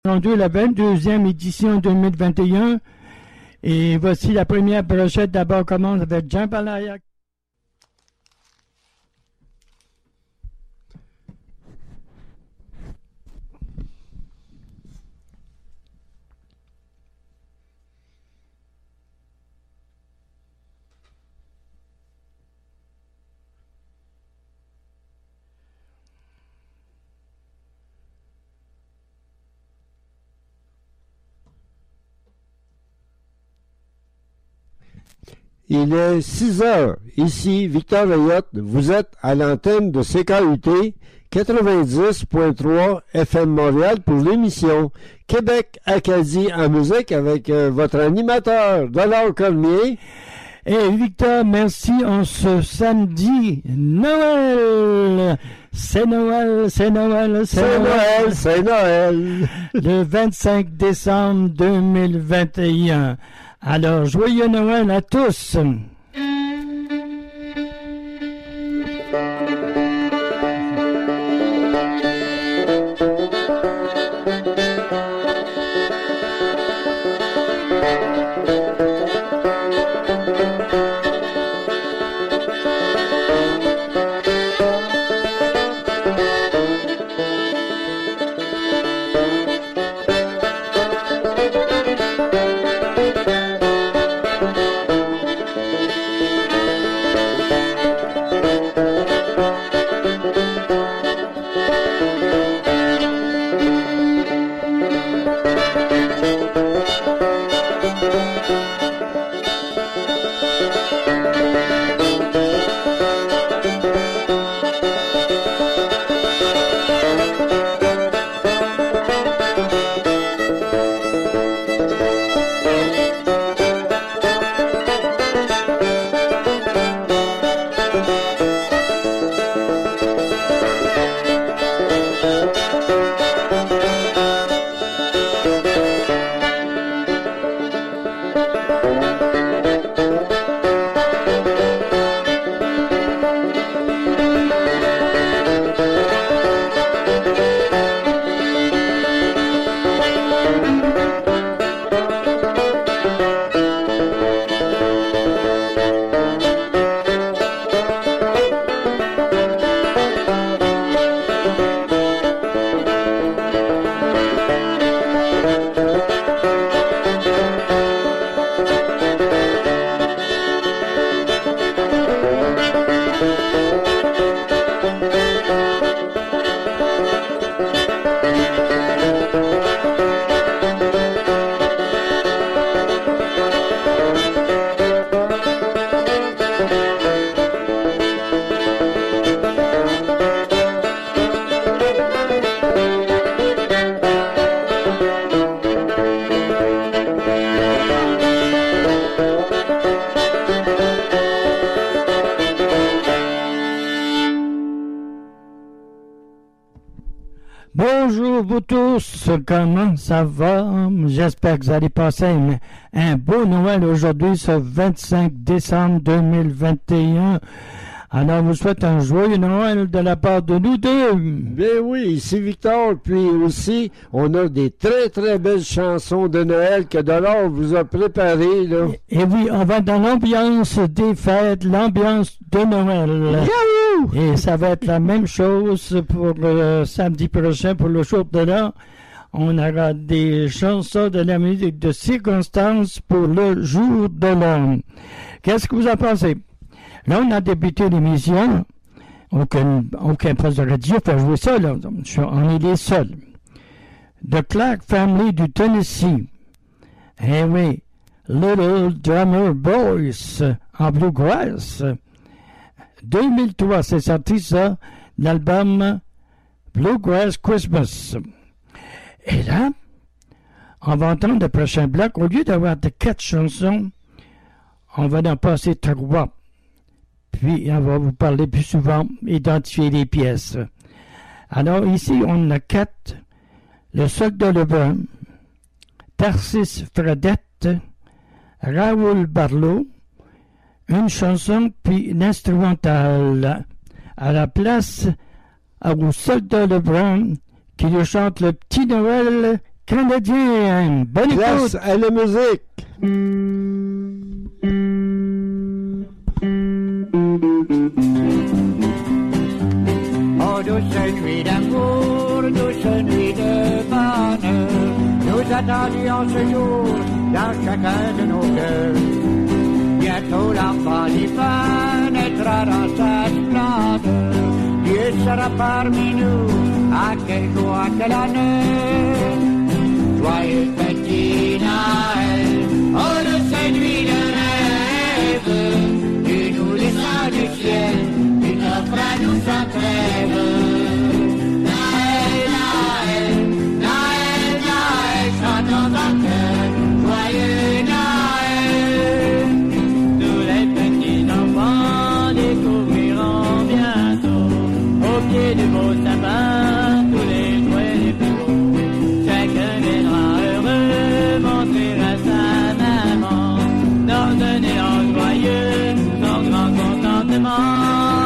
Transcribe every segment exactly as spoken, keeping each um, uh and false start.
La vingt-deuxième édition deux mille vingt et un. Et voici la première brochette. D'abord, commence avec Jean Palaillac. Il est six heures. Ici, Victor Layotte. Vous êtes à l'antenne de C K U T quatre-vingt-dix point trois F M Montréal pour l'émission Québec Acadie en musique avec euh, votre animateur, Dollar Cormier. Et Victor, merci. On se samedi, Noël. C'est Noël, c'est Noël, c'est, c'est Noël, Noël, c'est Noël. Le vingt-cinq décembre deux mille vingt et un. Alors, joyeux Noël à tous! Bonjour vous tous, comment ça va? J'espère que vous allez passer un, un beau Noël aujourd'hui, ce vingt-cinq décembre deux mille vingt et un. Alors, vous souhaite un joyeux Noël de la part de nous deux. Ben oui, ici Victor, puis aussi, on a des très très belles chansons de Noël que Dollar vous a préparées, là. Et, et oui, on va dans l'ambiance des fêtes, l'ambiance de Noël. Yahoo! Et ça va être la même chose pour le samedi prochain, pour le jour de l'an. On aura des chansons de la musique de circonstance pour le jour de l'an. Qu'est-ce que vous en pensez? Là, on a débuté l'émission. Aucun, aucun poste de radio fait jouer ça, là. On est les seuls. The Clark Family du Tennessee. Eh oui. Little Drummer Boys en bluegrass. deux mille trois, c'est sorti ça, l'album Bluegrass Christmas. Et là, on va entendre le prochain bloc. Au lieu d'avoir de quatre chansons, on va en passer trois. Puis, on va vous parler plus souvent, identifier les pièces. Alors, ici, on a quatre. Le Soldat Lebrun, Tarsis Fredette, Raoul Barlow, une chanson, puis une instrumentale. À la place, au Soldat Lebrun, qui lui chante le Petit Noël canadien. Bonne Place écoute. à la musique. Oh, douce nuit d'amour, douce nuit de bonheur, nous attendions ce jour dans chacun de nos cœurs. Bientôt l'enfant divin naîtra dans sa splendeur. Dieu sera parmi nous, à quelle joie, quel honneur. Joyeux petit Noël, oh douce nuit de rêve, tu nous descends du ciel, tu t'offres à nous sans trêve. Noël, Noël, Noël, Noël, chantons en cœur, joyeux Noël. Tous les petits enfants découvriront bientôt, au pied du beau sapin, tous les jouets les plus beaux. Chacun viendra heureux montrer à sa maman, leur donner en joyeux son grand contentement.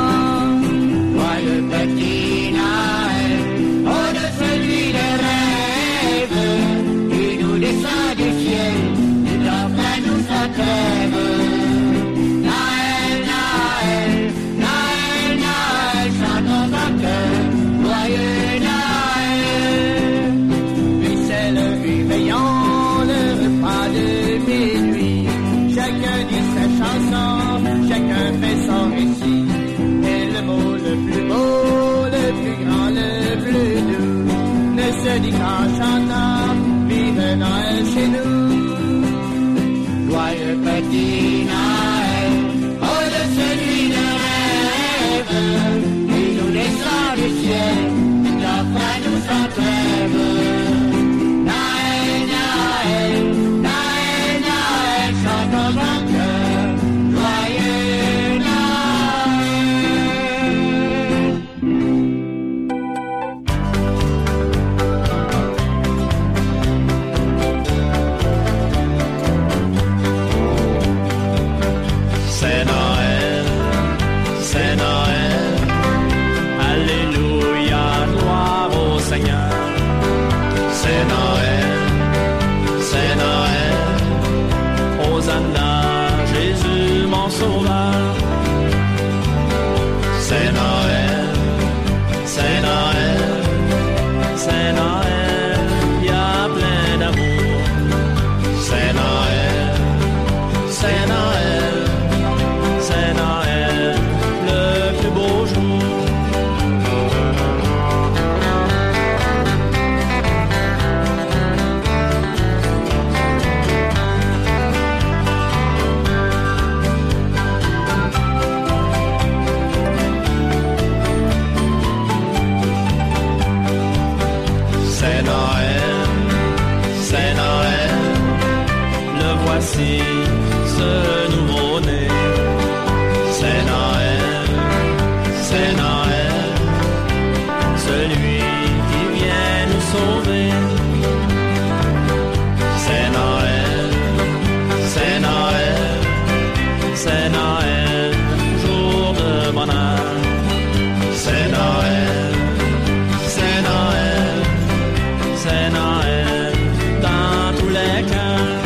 Joyeux petit Noël, oh de celui de rêve, tu nous descends du ciel, tu t'offres à nous sans trêve. Noël, Noël, Noël, Noël, chantons en cœur, joyeux Noël. Puis c'est le réveillon, le repas de minuit, chacun dit sa chanson, chacun fait son récit. Et le mot le plus beau, le plus grand, le plus doux, ne se dit qu'en chantant, vive Noël chez nous. Joyeux petit Noël, oh de celui de rêve, qui nous descend du ciel, qui t'offre à nous sans trêve. Noël, Noël, Noël, Noël, chantons en cœur, joyeux Noël. C'est Noël, c'est Noël, Alléluia, gloire au Seigneur. C'est Noël, c'est Noël, Hosanna, Jésus mon sauveur. C'est Noël, c'est Noël, c'est Noël, il y a plein d'amour. C'est Noël, c'est Noël, c'est Noël, le plus beau jour. C'est Noël, c'est Noël, le voici, ce nouveau-né. C'est Noël, c'est Noël, celui qui vient nous sauver. C'est Noël, c'est Noël, c'est Noël, jour de bonheur. C'est Noël, c'est Noël, c'est Noël, dans tous les cœurs.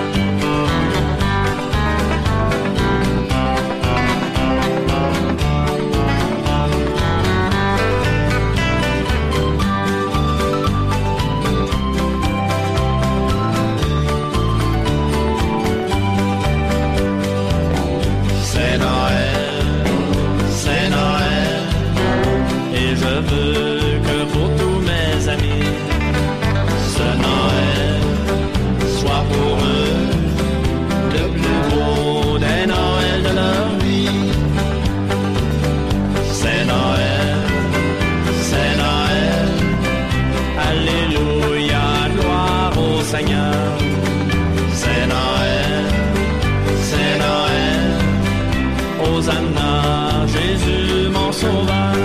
C'est Noël, c'est Noël, et je veux que pour tous mes amis, ce Noël soit pour eux le plus beau des Noëls de leur vie. C'est Noël, c'est Noël, Alléluia, gloire au Seigneur. C'est Noël, c'est Noël, Hosanna, Jésus mon sauveur.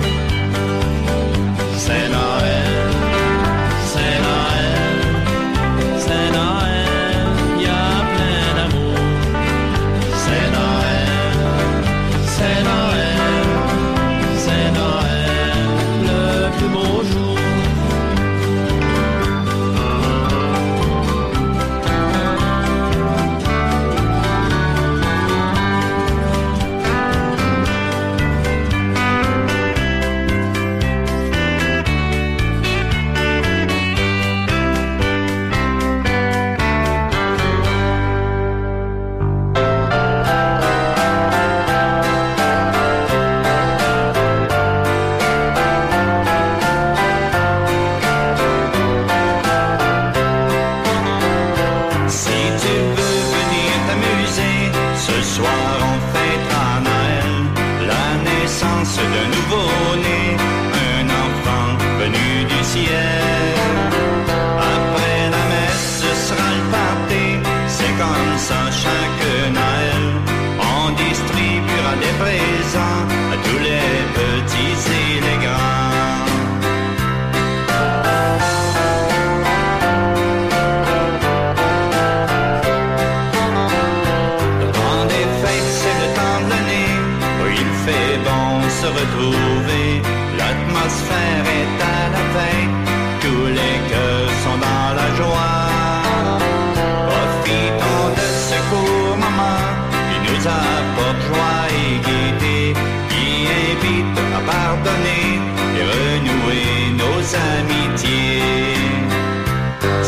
C'est Noël, c'est Noël, c'est Noël, il y a plein d'amour. C'est Noël, c'est Noël, c'est Noël, le plus beau jour.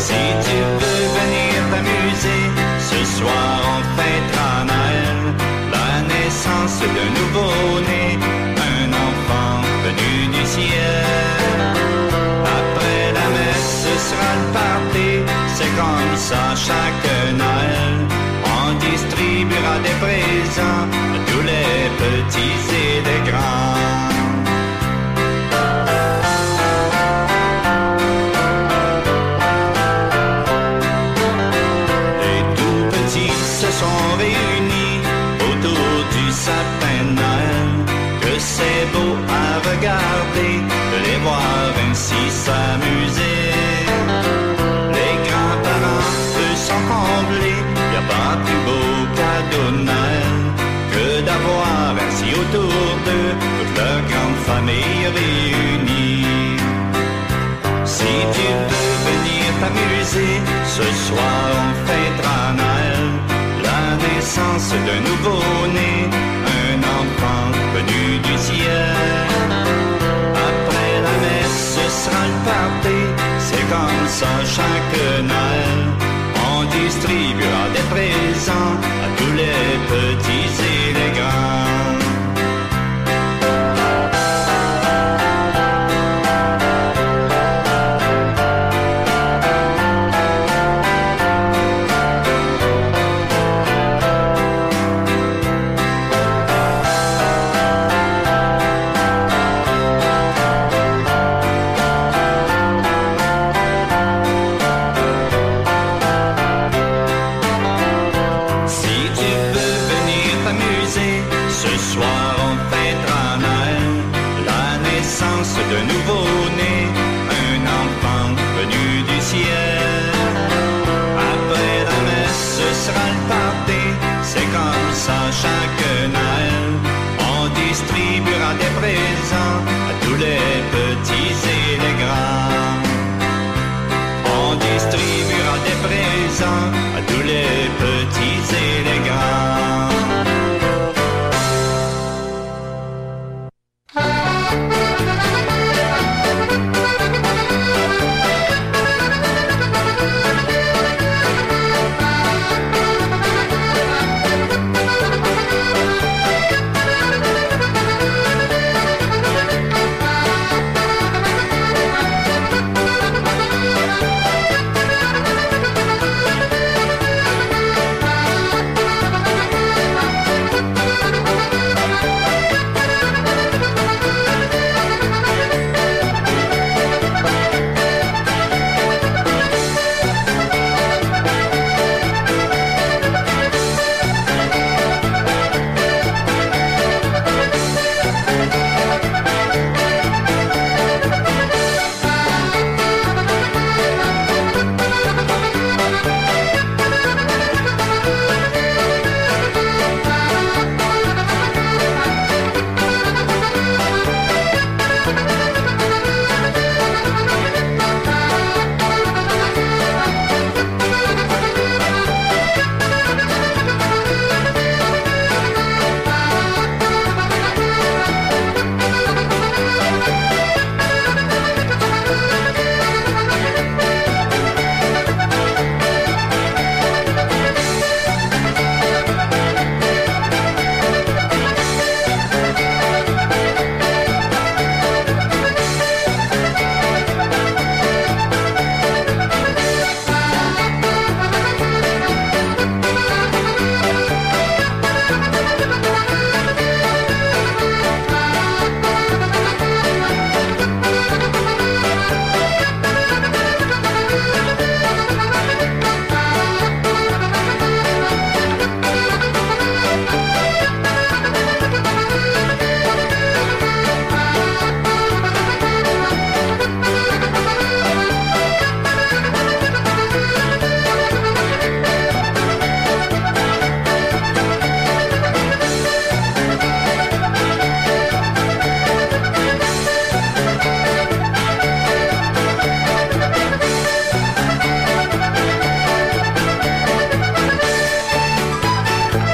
Si tu veux venir t'amuser, ce soir on fêtera Noël, la naissance d'un nouveau-né, un enfant venu du ciel. Après la messe, ce sera le party, c'est comme ça chaque Noël. On distribuera des présents à tous les petits et les grands. Sont réunis autour du sapin de Noël, que c'est beau à regarder, de les voir ainsi s'amuser. Les grands-parents, eux, sont comblés, y a pas plus beau cadeau de Noël que d'avoir ainsi autour d'eux toute leur grande famille réunie. Si tu veux venir t'amuser, ce soir on fêtera Noël, la naissance d'un nouveau-né, un enfant venu du ciel. Après la messe, ce sera le party, c'est comme ça chaque Noël. On distribuera des présents à tous les petits et les grands. De nouveau-né, un enfant venu du ciel. Après la messe, ce sera le party, c'est comme ça chaque Noël. On distribuera des présents à tous les petits et les grands. On distribuera des présents à tous les petits et les grands.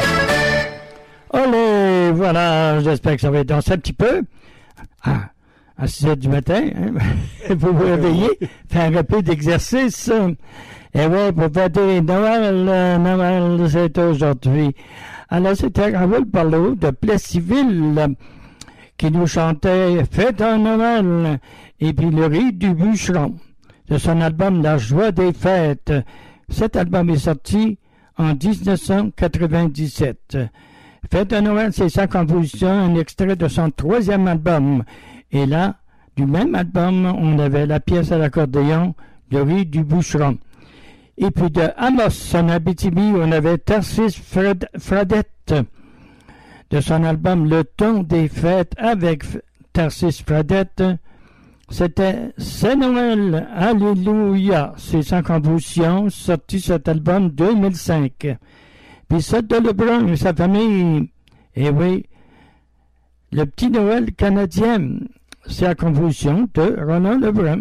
Voilà, j'espère que ça va danser un petit peu. Ah, à six heures du matin, hein, pour vous réveiller, faire un peu d'exercice. Et oui, pour fêter Noël, euh, Noël, c'est aujourd'hui. Alors, c'était Raoul Barleau de Plessisville euh, qui nous chantait « Fête en Noël » et puis le riz du bûcheron de son album « La joie des fêtes ». Cet album est sorti en dix-neuf cent quatre-vingt-dix-sept. Fête de Noël, c'est sa composition, un extrait de son troisième album. Et là, du même album, on avait la pièce à l'accordéon, le riz du bûcheron. Et puis de Amos, en Abitibi, on avait Tarsis Fred, Fradette, de son album Le Ton des Fêtes avec Tarsis Fradette. C'était C'est Noël, Alléluia, c'est sa composition, sorti cet album deux mille cinq. Puis Seth de Lebrun et sa famille, et oui, le petit Noël canadien, c'est la composition de Ronald Lebrun.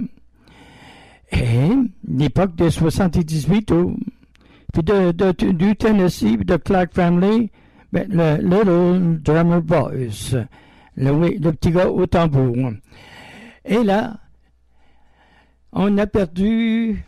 Et l'époque de soixante-dix-huit, ou, puis de, de, de, du Tennessee, de Clark Family, ben, le Little Drummer Boys, le, oui, le petit gars au tambour. Et là, on a perdu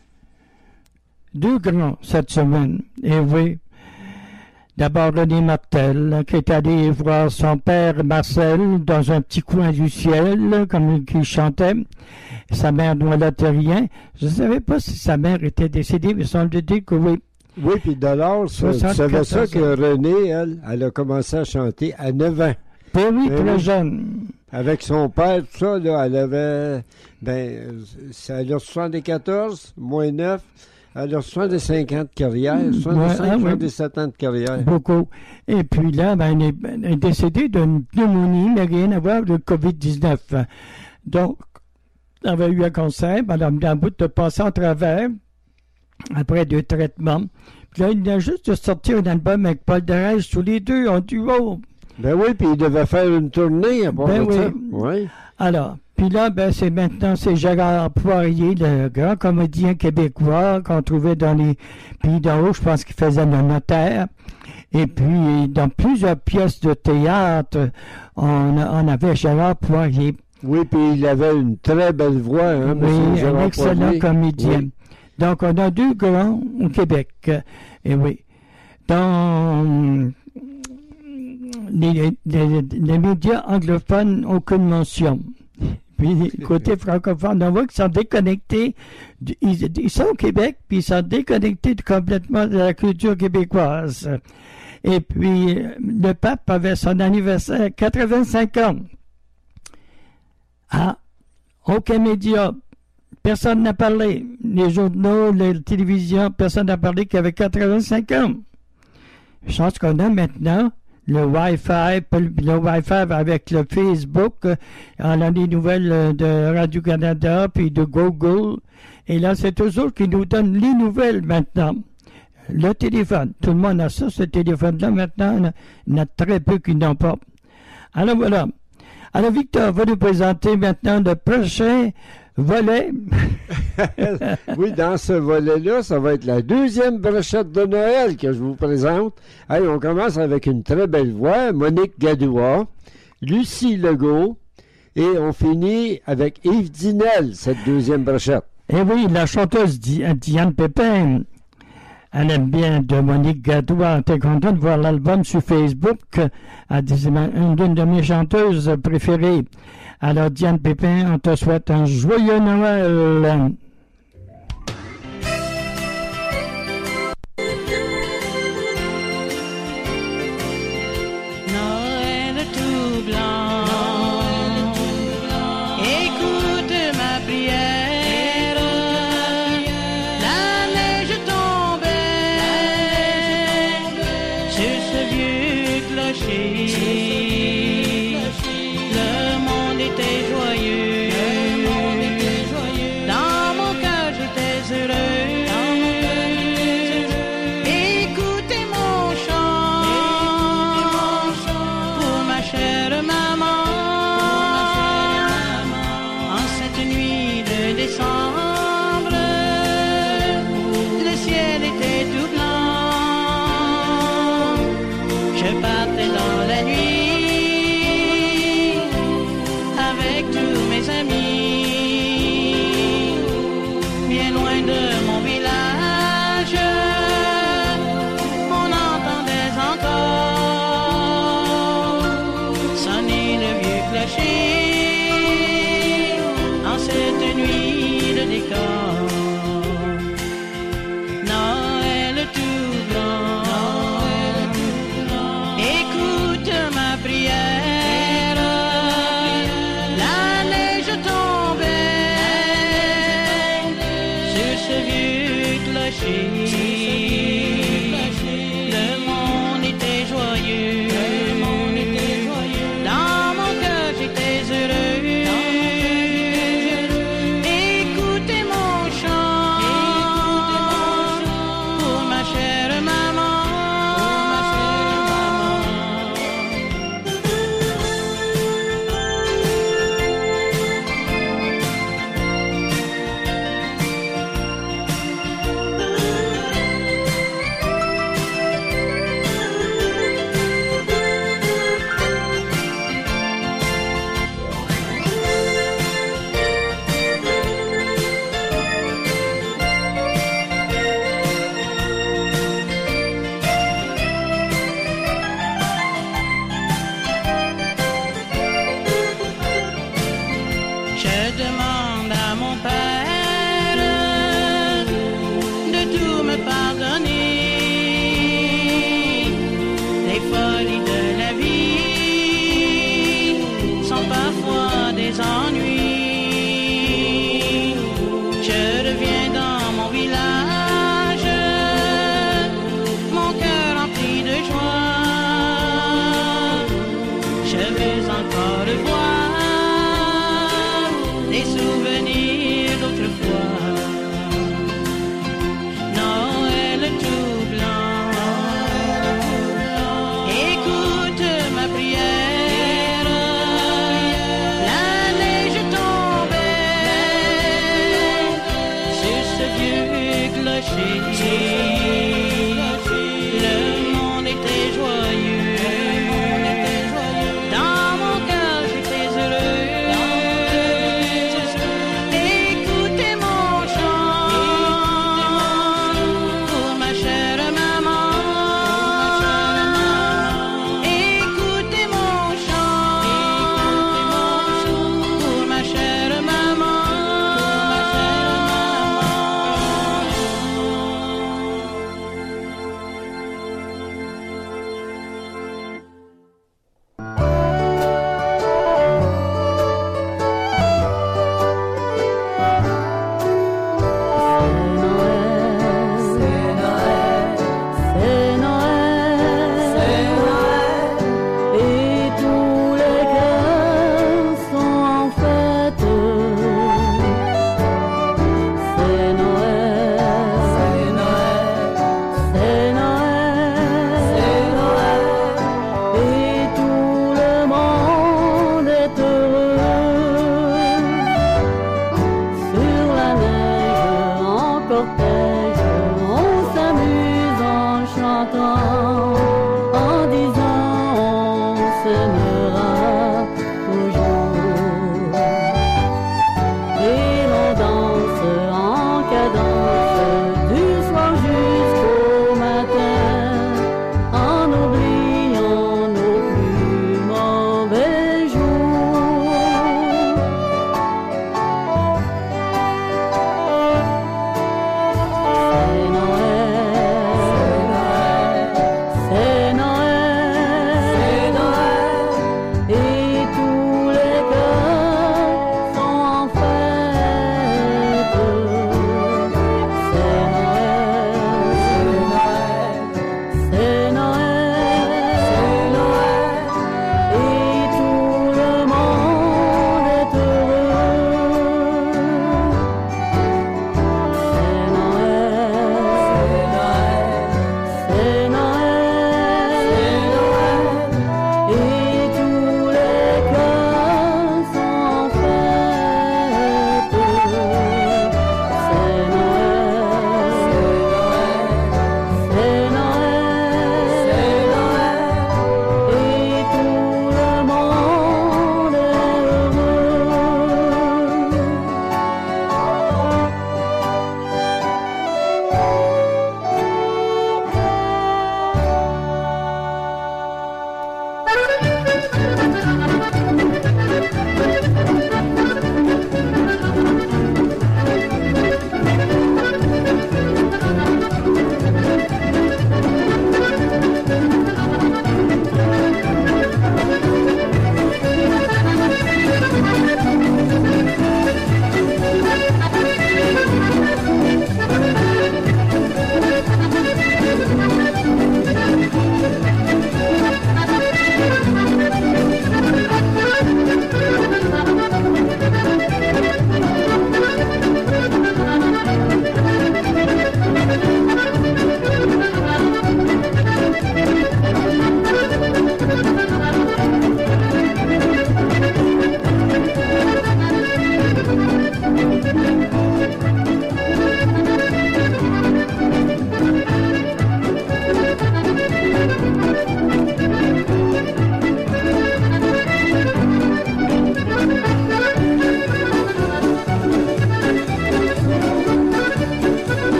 deux grands cette semaine. Et oui, d'abord René Martel, qui est allé voir son père Marcel dans un petit coin du ciel, comme il chantait. Sa mère ne rien. Je ne savais pas si sa mère était décédée, mais semble dire que oui. Oui, puis Dolores, tu savais ça que René, elle, elle a commencé à chanter à neuf ans. Oui, oui, Mais très oui. jeune. Avec son père, tout ça, là, elle avait, ben, elle a soixante-quatorze, moins neuf, elle a soixante-cinq ans de carrière, soixante-cinq, Ouais, ah, soixante-dix-sept ans de carrière. Beaucoup. Et puis là, ben, elle, est, elle est décédée d'une pneumonie, mais rien à voir avec le covid dix-neuf. Donc, elle avait eu un cancer, ben, elle a mis un bout de passer en travers, après deux traitements. Puis là, il vient juste de sortir un album avec Paul Darèche, tous les deux en duo. Ben oui, puis il devait faire une tournée à part Ben de oui. ça. Oui. Alors, puis là, ben, c'est maintenant, c'est Gérard Poirier, le grand comédien québécois qu'on trouvait dans les pays d'en haut, je pense qu'il faisait le notaire. Et puis, dans plusieurs pièces de théâtre, on, on avait Gérard Poirier. Oui, puis il avait une très belle voix, hein, Oui, M. un Gérard excellent Poirier. comédien. Oui. Donc, on a deux grands au Québec. Et oui. Dans les, les, les, les médias anglophones, aucune mention. Puis, côté francophone, on voit qu'ils sont déconnectés. Du, ils, ils sont au Québec, puis ils sont déconnectés complètement de la culture québécoise. Et puis, le pape avait son anniversaire à quatre-vingt-cinq ans. Ah, aucun média. Personne n'a parlé. Les journaux, les télévisions, personne n'a parlé qu'il avait quatre-vingt-cinq ans. Je pense qu'on a maintenant le Wi-Fi, le Wi-Fi avec le Facebook. On a les nouvelles de Radio-Canada, puis de Google. Et là, c'est eux autres qui nous donnent les nouvelles maintenant. Le téléphone. Tout le monde a ça, ce téléphone-là maintenant. Il y en a très peu qui n'ont pas. Alors voilà. Alors Victor va nous présenter maintenant le prochain volet. Oui, dans ce volet-là, ça va être la deuxième brochette de Noël que je vous présente. Allez, on commence avec une très belle voix, Monique Gadouas, Lucie Legault, et on finit avec Yves Dinel, cette deuxième brochette. Eh oui, la chanteuse Di- Diane Pépin, elle aime bien de Monique Gadouas. T'es content de voir l'album sur Facebook. Elle dit, c'est ma- une de mes chanteuses préférées. Alors, Diane Pépin, on te souhaite un joyeux Noël. Noël tout blanc, écoute ma prière, la neige tombait sur ce vieux clocher, le monde était joyeux, dans mon toujours me pardonner les folies de la vie sont parfois des ennuis. Je reviens dans mon village, mon cœur rempli de joie. Je veux encore voir les souvenirs d'autrefois. Noël tout blanc, écoute ma prière. La neige tombait sur ce vieux clocher. Le monde était joyeux. Dans mon cœur j'étais heureux. Écoutez mon chant pour ma chère maman. Écoutez mon chant pour ma chère maman.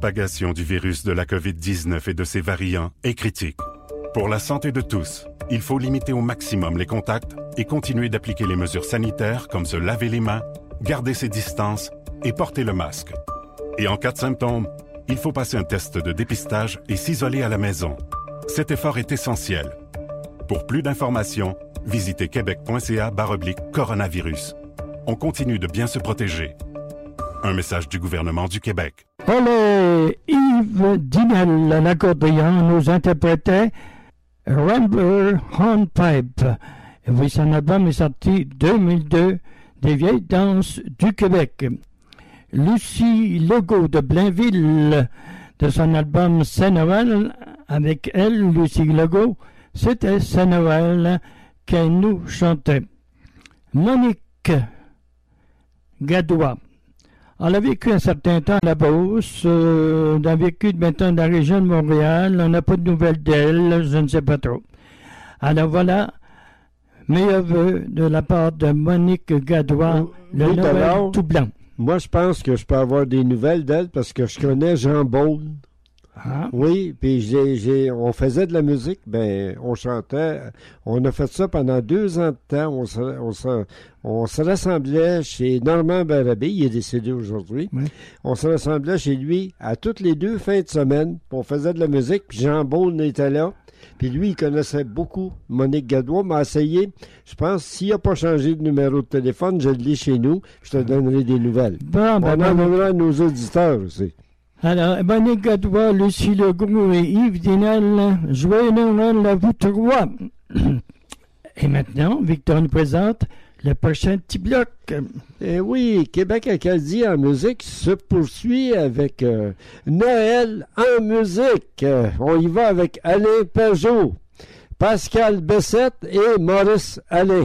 propagation du virus de la covid dix-neuf et de ses variants est critique. Pour la santé de tous, il faut limiter au maximum les contacts et continuer d'appliquer les mesures sanitaires comme se laver les mains, garder ses distances et porter le masque. Et en cas de symptômes, il faut passer un test de dépistage et s'isoler à la maison. Cet effort est essentiel. Pour plus d'informations, visitez québec.ca barre oblique coronavirus. On continue de bien se protéger. Un message du gouvernement du Québec. Olé, Yves Dinel à l'accordéon nous interprétait Rambler Hornpipe. Et oui, son album est sorti deux mille deux, des vieilles danses du Québec. Lucie Legault de Blainville, de son album Saint-Noël, avec elle, Lucie Legault, c'était Saint-Noël qu'elle nous chantait. Monique Gadois. Elle a vécu un certain temps à la Beauce, euh, elle a vécu maintenant dans la région de Montréal, on n'a pas de nouvelles d'elle, je ne sais pas trop. Alors voilà, meilleurs vœux de la part de Monique Gadois, le oui, Noël alors, tout blanc. Moi, je pense que je peux avoir des nouvelles d'elle parce que je connais Jean Beaune. Ah. Oui, puis j'ai, j'ai, on faisait de la musique, ben, on chantait. On a fait ça pendant deux ans de temps. On se, on se, on se rassemblait chez Normand Barabé, il est décédé aujourd'hui. Oui. On se rassemblait chez lui à toutes les deux fins de semaine. Puis on faisait de la musique, puis Jean Beaune était là. Puis lui, il connaissait beaucoup Monique Gadois, m'a essayé. Je pense, s'il n'a pas changé de numéro de téléphone, je le lis chez nous, je te donnerai des nouvelles. Bon, ben, on en ben, donnera à nos auditeurs aussi. Alors, Monique Gadois, Lucie Legault et Yves Dinel, joyeux Noël à vous trois. Et maintenant, Victor nous présente le prochain petit bloc. Eh oui, Québec Acadie en musique se poursuit avec euh, Noël en musique. Euh, on y va avec Alain Pajot, Pascal Bessette et Maurice Alain.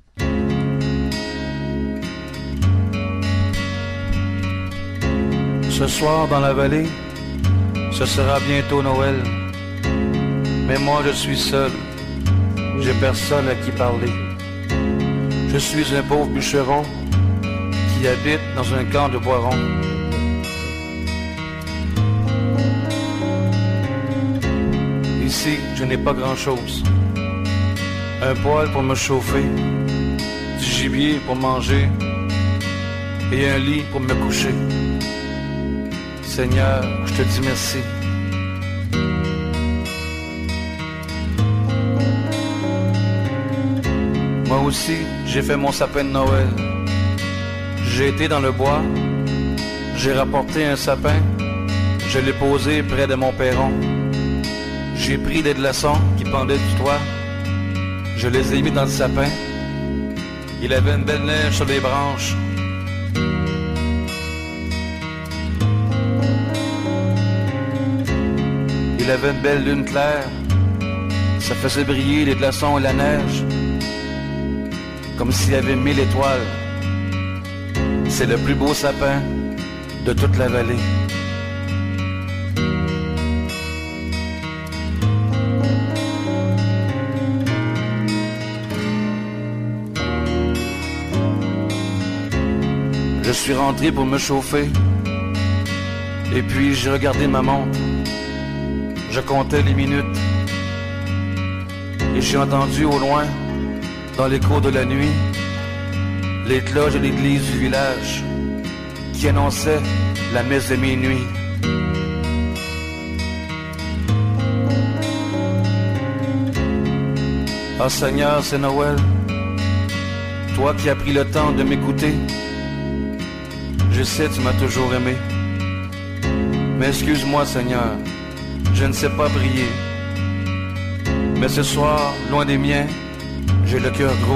Ce soir dans la vallée, ce sera bientôt Noël. Mais moi je suis seul, j'ai personne à qui parler. Je suis un pauvre bûcheron qui habite dans un camp de bois rond. Ici, je n'ai pas grand-chose. Un poêle pour me chauffer, du gibier pour manger et un lit pour me coucher. Seigneur, je te dis merci. Moi aussi, j'ai fait mon sapin de Noël. J'ai été dans le bois, j'ai rapporté un sapin, je l'ai posé près de mon perron. J'ai pris des glaçons qui pendaient du toit, je les ai mis dans le sapin. Il avait une belle neige sur les branches. Il avait une belle lune claire, ça faisait briller les glaçons et la neige, comme s'il y avait mille étoiles. C'est le plus beau sapin de toute la vallée. Je suis rentré pour me chauffer, et puis j'ai regardé ma montre. Je comptais les minutes et j'ai entendu au loin, dans l'écho de la nuit, les cloches de l'église du village qui annonçaient la messe de minuit. Ah Seigneur, c'est Noël, toi qui as pris le temps de m'écouter. Je sais, tu m'as toujours aimé, mais excuse-moi Seigneur, je ne sais pas prier. Mais ce soir, loin des miens, j'ai le cœur gros.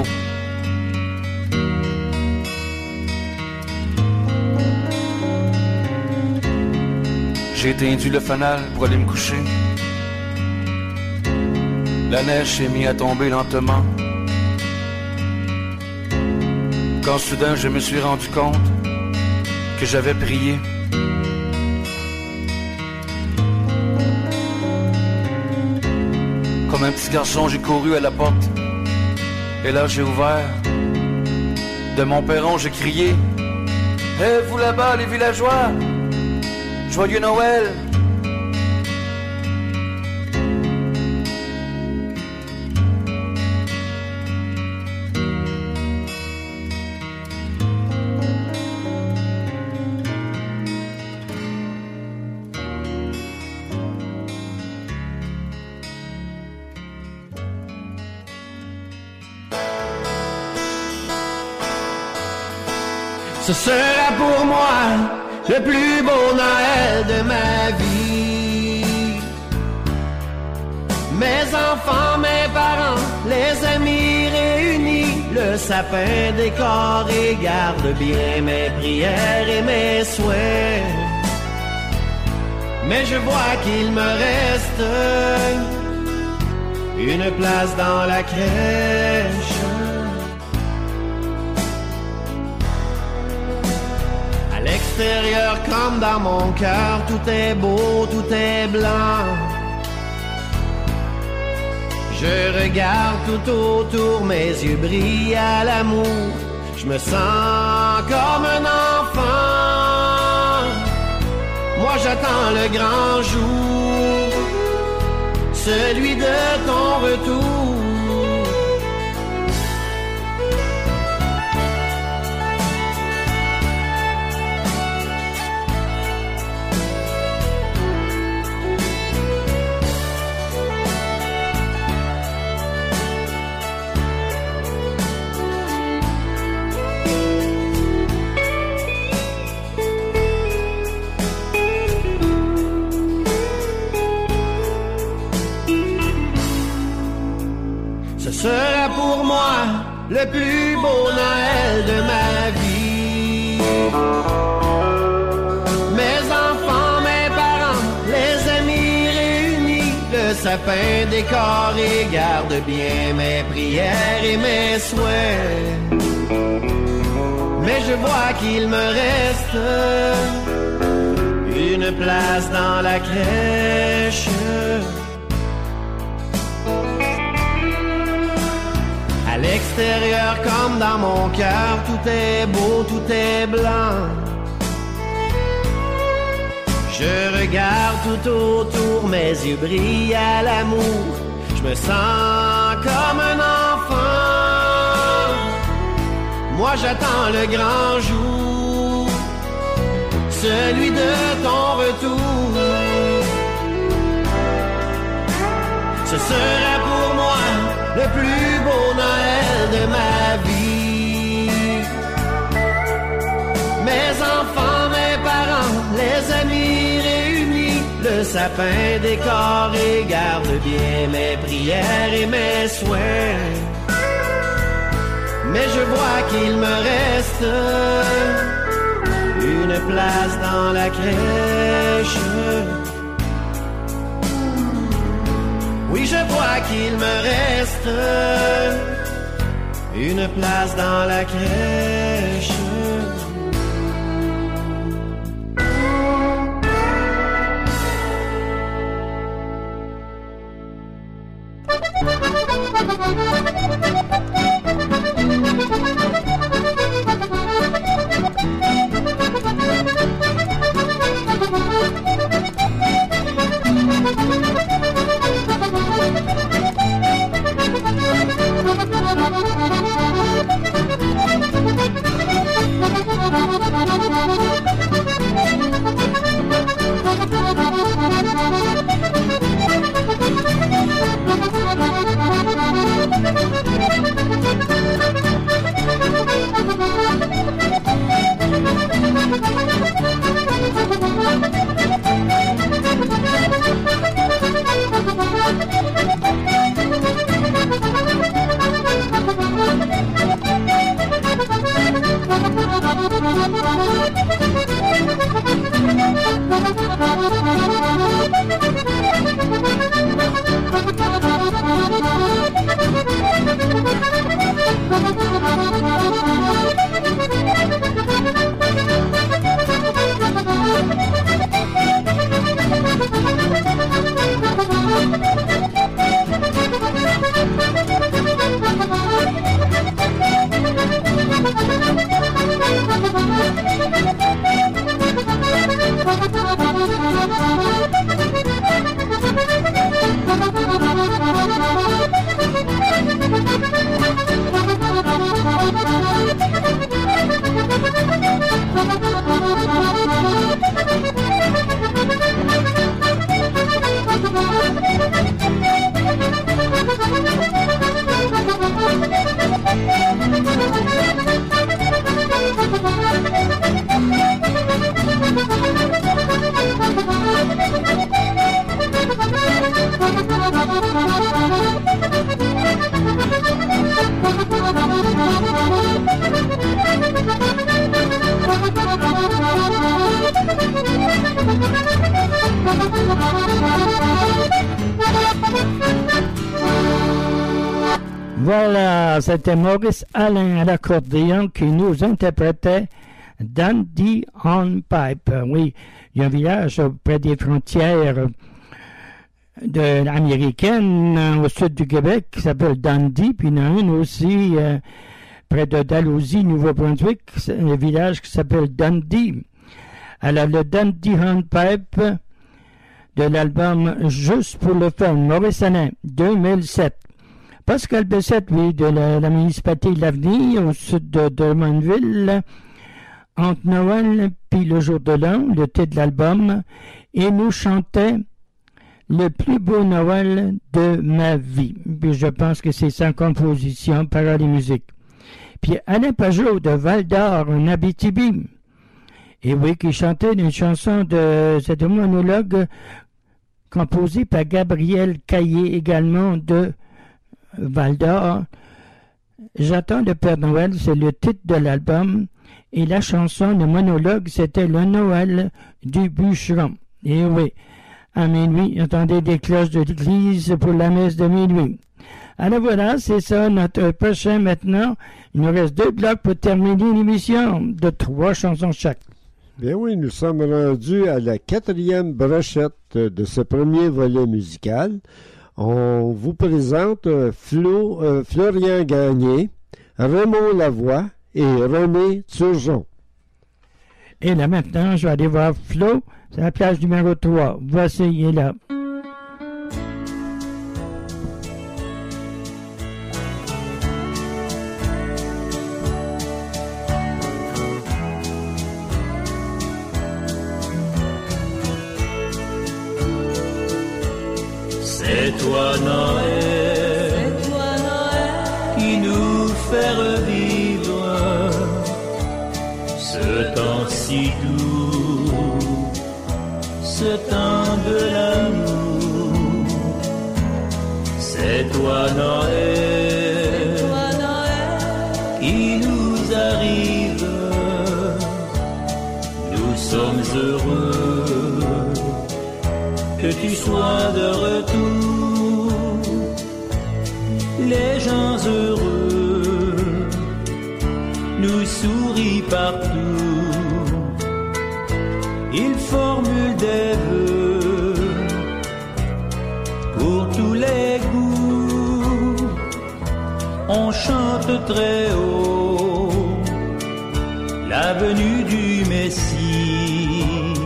J'ai éteint le fanal pour aller me coucher. La neige s'est mise à tomber lentement. Quand soudain je me suis rendu compte que j'avais prié. Comme un petit garçon, j'ai couru à la porte. Et là, j'ai ouvert. De mon perron, j'ai crié: « Hé, vous là-bas, les villageois! Joyeux Noël. Ce sera pour moi le plus beau Noël de ma vie. Mes enfants, mes parents, les amis réunis, le sapin décoré garde bien mes prières et mes souhaits. Mais je vois qu'il me reste une place dans la crèche. À l'extérieur comme dans mon cœur, tout est beau, tout est blanc. Je regarde tout autour, mes yeux brillent à l'amour. Je me sens comme un enfant. Moi j'attends le grand jour, celui de ton retour. Ce sera pour moi le plus beau Noël de ma vie. Mes enfants, mes parents, les amis réunis, le sapin décoré garde bien mes prières et mes souhaits. Mais je vois qu'il me reste une place dans la crèche. À l'extérieur comme dans mon cœur, tout est beau, tout est blanc. Je regarde tout autour, mes yeux brillent à l'amour. Je me sens comme un enfant. Moi j'attends le grand jour, celui de ton retour. Ce sera pour moi le plus beau Noël de ma vie. Mes enfants, mes parents, les amis réunis, le sapin décoré garde bien mes prières et mes souhaits. Mais je vois qu'il me reste une place dans la crèche. Oui, je vois qu'il me reste une place dans la crèche. Thank you. Voilà, c'était Maurice Alain à l'accordéon qui nous interprétait Dundee on Pipe. Oui, il y a un village près des frontières de américaines au sud du Québec qui s'appelle Dundee, puis il y en a une aussi euh, près de Dalhousie, Nouveau-Brunswick, un village qui s'appelle Dundee. Alors le Dundee on Pipe de l'album Juste pour le fun, Maurice Alain, deux mille sept. Pascal Bessette, oui, de la, la municipalité de l'Avenir, au sud de Drummondville, entre Noël puis le jour de l'an, le titre de l'album, et nous chantait le plus beau Noël de ma vie. Puis je pense que c'est sa composition, paroles et musique. Puis Alain Pajot de Val-d'Or, en Abitibi, et oui, qui chantait une chanson de, c'est un monologue composé par Gabriel Caillé, également de Val-d'Or. J'attends le Père Noël, c'est le titre de l'album, et la chanson, le monologue, c'était le Noël du bûcheron. Et oui, à minuit, entendez des cloches de l'église pour la messe de minuit. Alors voilà, c'est ça, notre prochain maintenant. Il nous reste deux blocs pour terminer l'émission de trois chansons chaque. Bien oui, nous sommes rendus à la quatrième brochette de ce premier volet musical. On vous présente Flo, euh, Florian Gagné, Raymond Lavoie et René Turgeon. Et là maintenant, je vais aller voir Flo, c'est la plage numéro trois. Voici, il est là. C'est toi Noël, c'est toi Noël qui nous fait revivre ce temps si doux, ce temps de l'amour. C'est toi Noël, c'est toi Noël qui nous arrive. Nous sommes heureux que tu sois de retour, les gens heureux nous sourient partout, ils formulent des vœux pour tous les goûts, on chante très haut la venue du Messie,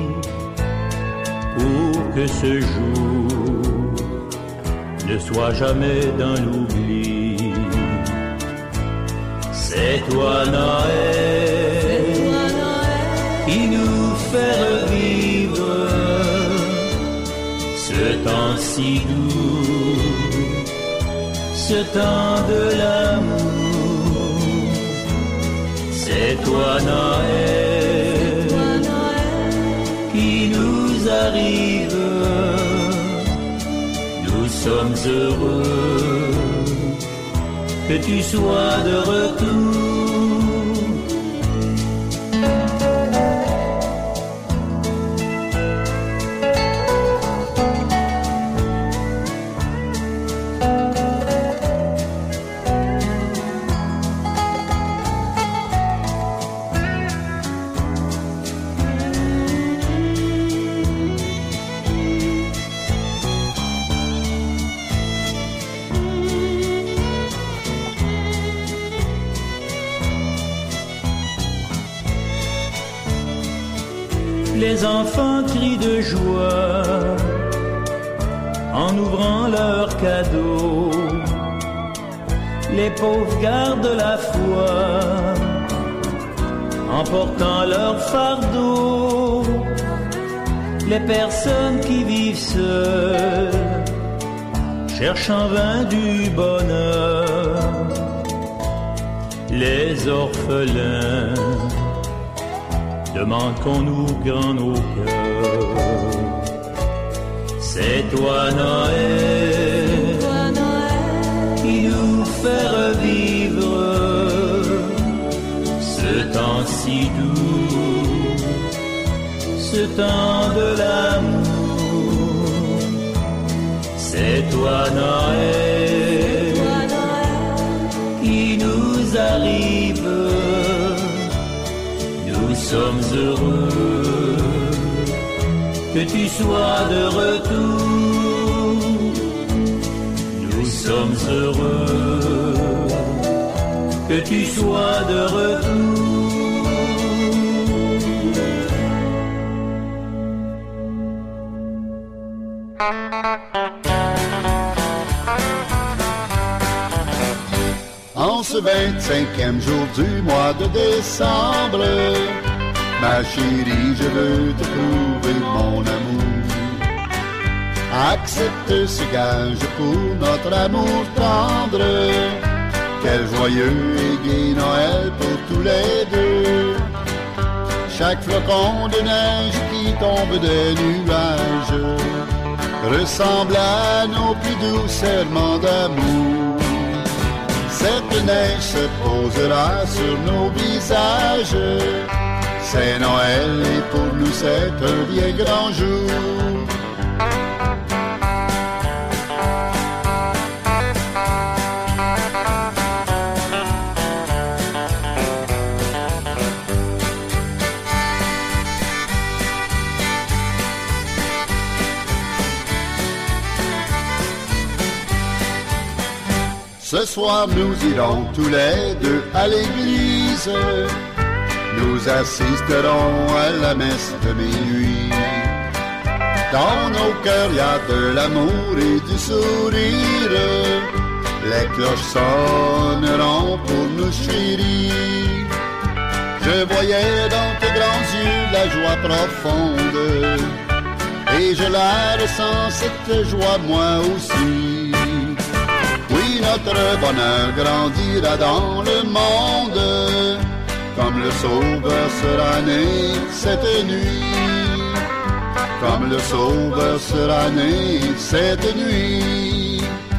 pour que ce jour ne soit jamais dans l'oubli. C'est toi Noël, c'est toi Noël qui nous fait revivre ce temps si doux, ce temps de l'amour. C'est toi Noël, c'est toi Noël qui nous arrive. Nous sommes heureux que tu sois de retour. Les enfants crient de joie en ouvrant leurs cadeaux. Les pauvres gardent la foi en portant leur fardeau. Les personnes qui vivent seules cherchent en vain du bonheur. Les orphelins demande qu'on ouvre grand nos cœurs. C'est toi Noël, toi Noël qui nous fait revivre ce temps si doux, ce temps de l'amour. toi Noël, toi Noël qui nous arrive. Nous sommes heureux que tu sois de retour. Nous sommes heureux que tu sois de retour. En ce vingt-cinquième jour du mois de décembre, ma chérie, je veux te prouver mon amour. Accepte ce gage pour notre amour tendre. Quel joyeux et gai Noël pour tous les deux. Chaque flocon de neige qui tombe des nuages ressemble à nos plus doux serments d'amour. Cette neige se posera sur nos visages. C'est Noël et pour nous c'est un bien grand jour. Ce soir nous irons tous les deux à l'église. Nous assisterons à la messe de minuit. Dans nos cœurs y a de l'amour et du sourire. Les cloches sonneront pour nous chérir. Je voyais dans tes grands yeux la joie profonde. Et je la ressens cette joie moi aussi. Oui, notre bonheur grandira dans le monde, comme le Sauveur sera né cette nuit, comme le Sauveur sera né cette nuit.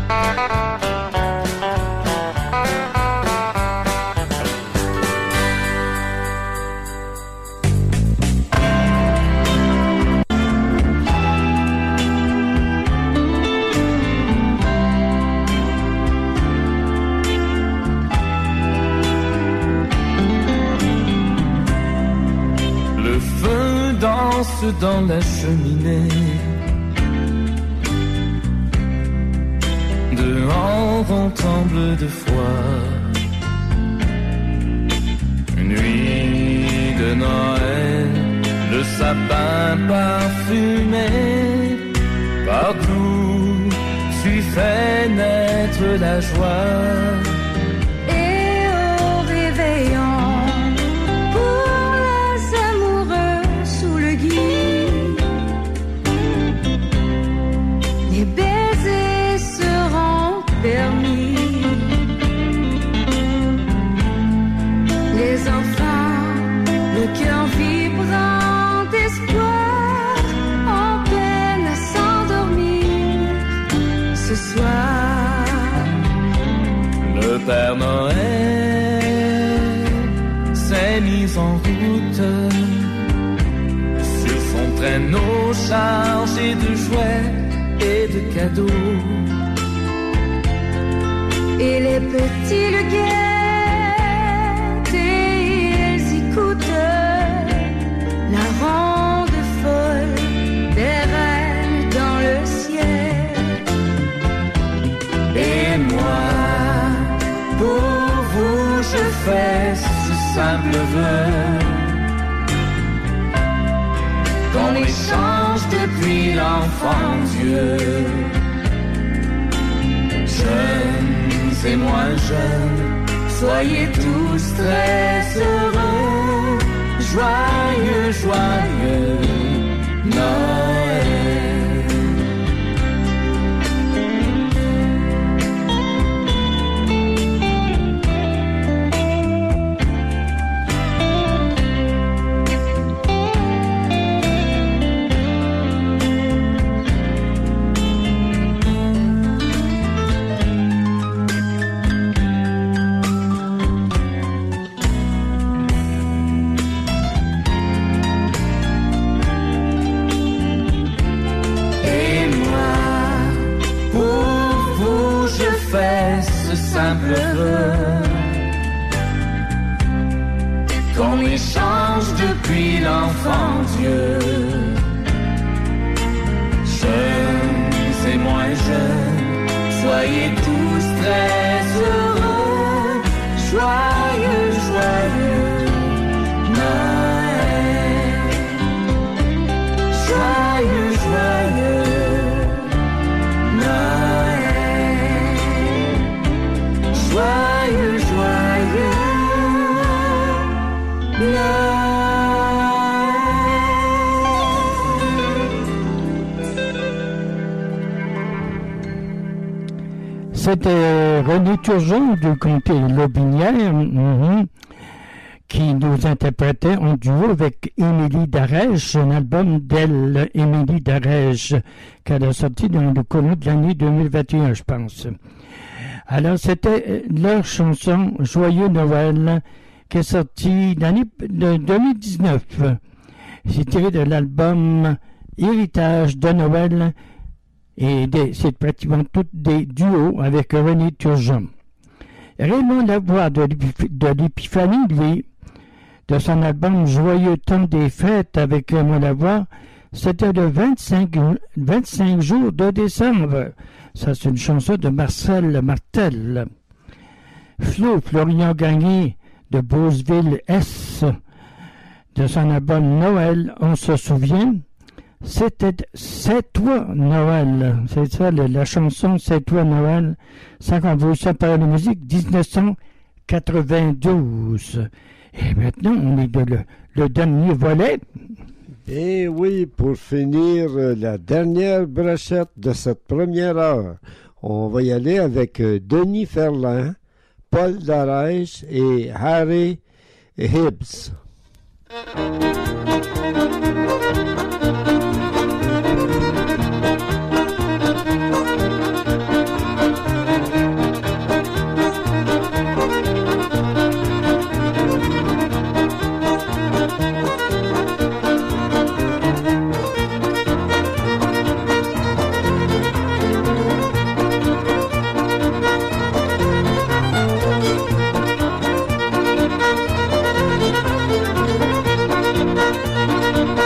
Dans la cheminée, dehors on tremble de froid. Nuit de Noël, le sapin parfumé, partout tu fais naître la joie. Et au réveillon, les baisers seront permis. Les enfants, le cœur vibrant d'espoir, en peine à s'endormir ce soir. Le Père Noël s'est mis en route. Traîneau chargé de jouets et de cadeaux. Et les petits le guettent et ils écoutent la ronde folle des reines dans le ciel. Et moi, pour vous, je fais ce simple vœu. Qu'on échange depuis l'enfant Dieu. Jeunes et moins jeunes, soyez tous très heureux. Joyeux, joyeux Noël. simple fleur qu'on échange depuis l'enfant Dieu. Jeunes et moins jeunes, soyez tous très heureux, joyeux, joyeux Noël. Joyeux, joyeux Noël. Joyeux, joyeux Noël. C'était René Turgeon du comté Lotbinière mm-hmm, qui nous interprétait en duo avec Émilie Darèche, un album d'elle, Émilie Darèche, qu'elle a sorti dans le courant de l'année deux mille vingt et un, je pense. Alors, c'était leur chanson Joyeux Noël qui est sortie l'année de deux mille dix-neuf. C'est tiré de l'album Héritage de Noël. Et des, c'est pratiquement tous des duos avec René Turgeon. Raymond Lavoie de, de l'Épiphanie, lui, de son album Joyeux temps des fêtes avec Raymond Lavoie, c'était le vingt-cinq, vingt-cinq jours de décembre. Ça, c'est une chanson de Marcel Martel. Flo, Florian Gagné de Beauceville-S, de son album Noël, on se souvient. C'était C'est toi Noël. C'est ça, la, la chanson C'est toi Noël. Ça qu'on voit ça par la musique dix-neuf cent quatre-vingt-douze. Et maintenant, on est de le, le dernier volet. Et oui, pour finir la dernière brochette de cette première heure, on va y aller avec Denis Ferland, Paul Darèche et Harry Hibbs. Thank you.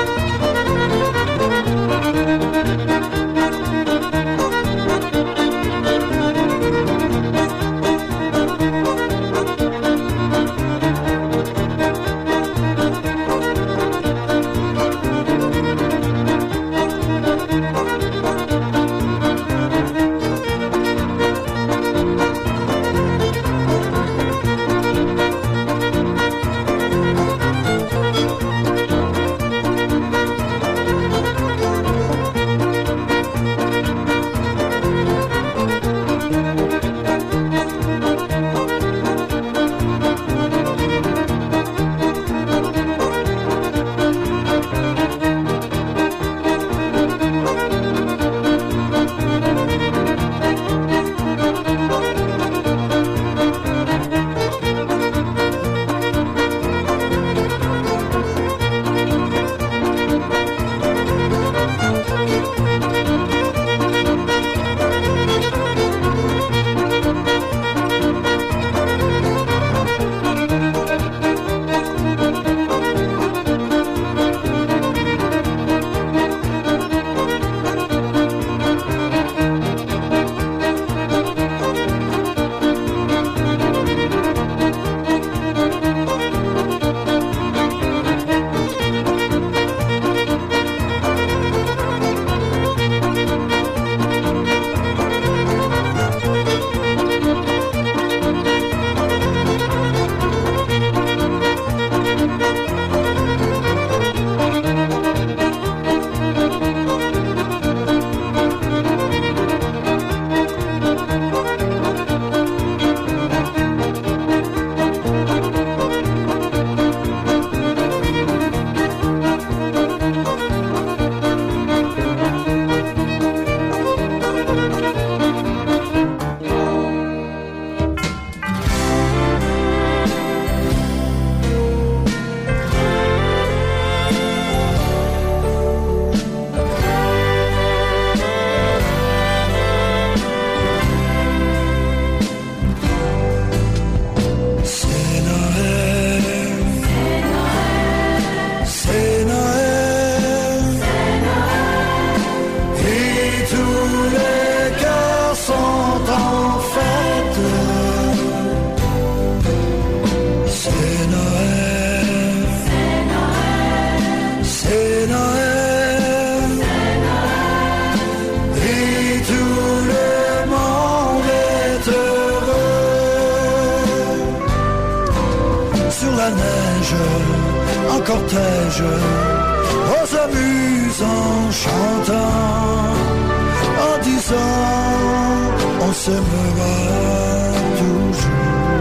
neige, en cortège, on s'amuse en chantant, en disant on s'aimera toujours.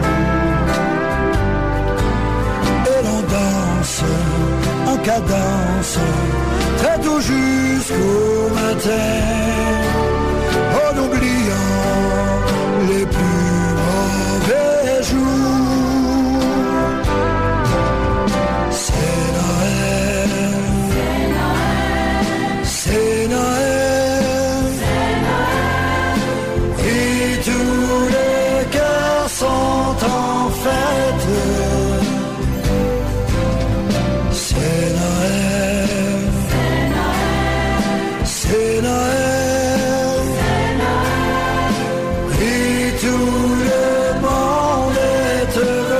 Et l'on danse en cadence, très tôt jusqu'au matin, en oubliant les plus mauvais jours. C'est Noël, c'est Noël, c'est Noël, c'est Noël, et tous les cœurs sont en fête. C'est Noël, c'est Noël, c'est Noël, et tout le monde est heureux.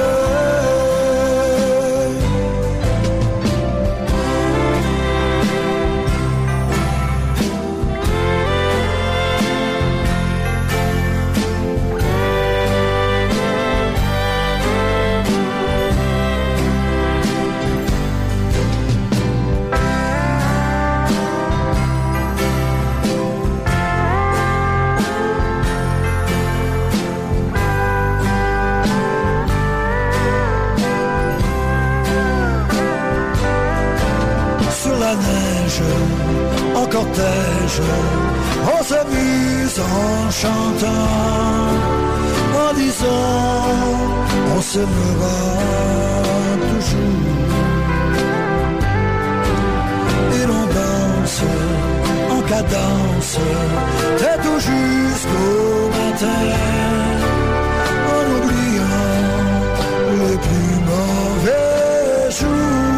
Sur la neige, en cortège, on s'amuse en chantant, en disant on s'aimera toujours. Et l'on danse en cadence, très tôt jusqu'au matin, en oubliant les plus mauvais jours.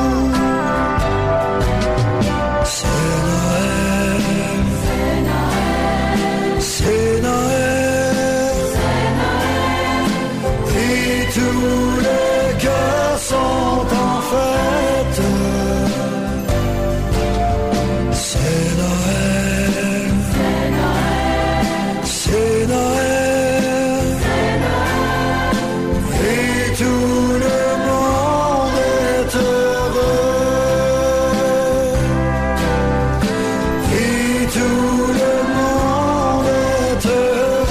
C'est Noël, c'est Noël, c'est Noël, et tous les cœurs sont en fête. C'est Noël, c'est Noël, et tout le monde est heureux. Et tout le monde est heureux.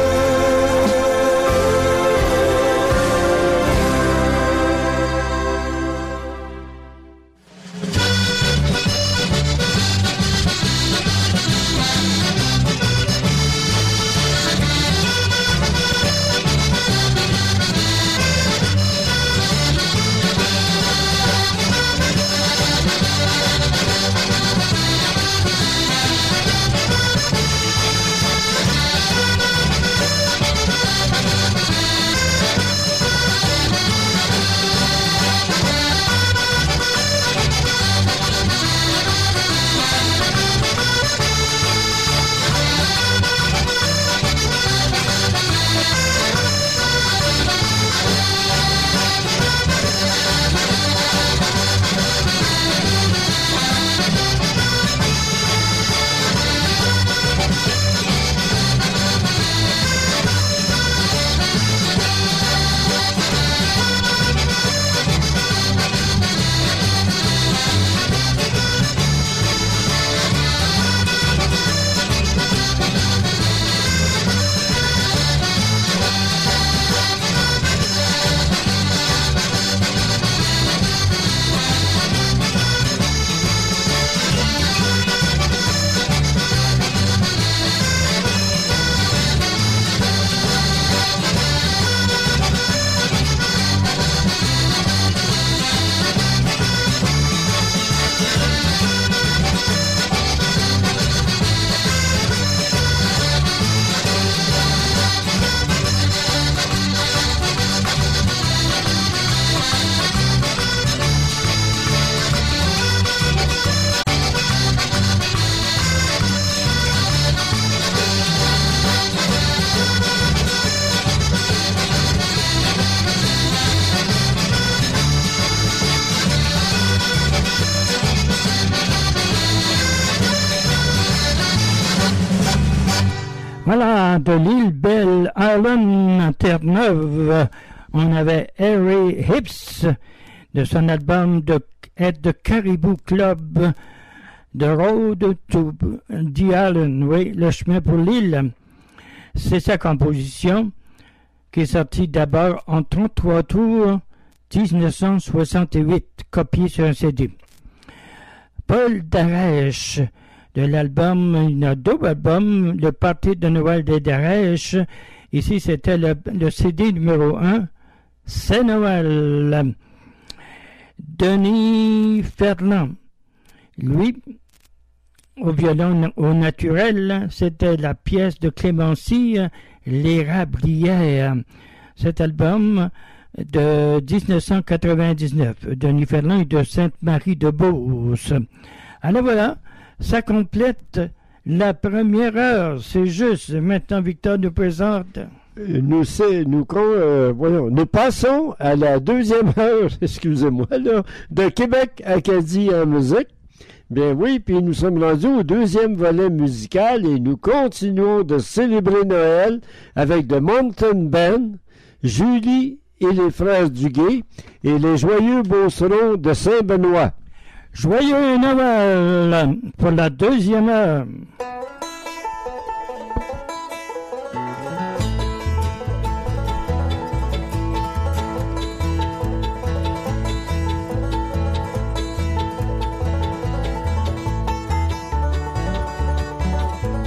Voilà, de l'île Belle Island, Terre-Neuve, on avait Harry Hips de son album de, At the Caribou Club, The Road to the Island, oui, le chemin pour l'île. C'est sa composition qui est sortie d'abord en trente-trois tours, dix-neuf cent soixante-huit, copiée sur un C D. Paul Darèche, de l'album, il y a deux albums, le Party de Noël de Darèche. Ici, c'était le, le C D numéro un, C'est Noël. Denis Fernand, lui, au violon au naturel, c'était la pièce de Clémency, L'Érablière. Cet album de dix-neuf cent quatre-vingt-dix-neuf, Denis Fernand et de Sainte-Marie-de-Beauce. Alors voilà, ça complète la première heure, c'est juste. Maintenant, Victor nous présente... Nous, c'est, nous, euh, voyons, nous passons à la deuxième heure, excusez-moi, là, de Québec Acadie en musique. Bien oui, puis nous sommes rendus au deuxième volet musical et nous continuons de célébrer Noël avec The Mountain Band, Julie et les Frères Duguay et les Joyeux Beaucerons de Saint-Benoît. Joyeux Noël pour la deuxième heure.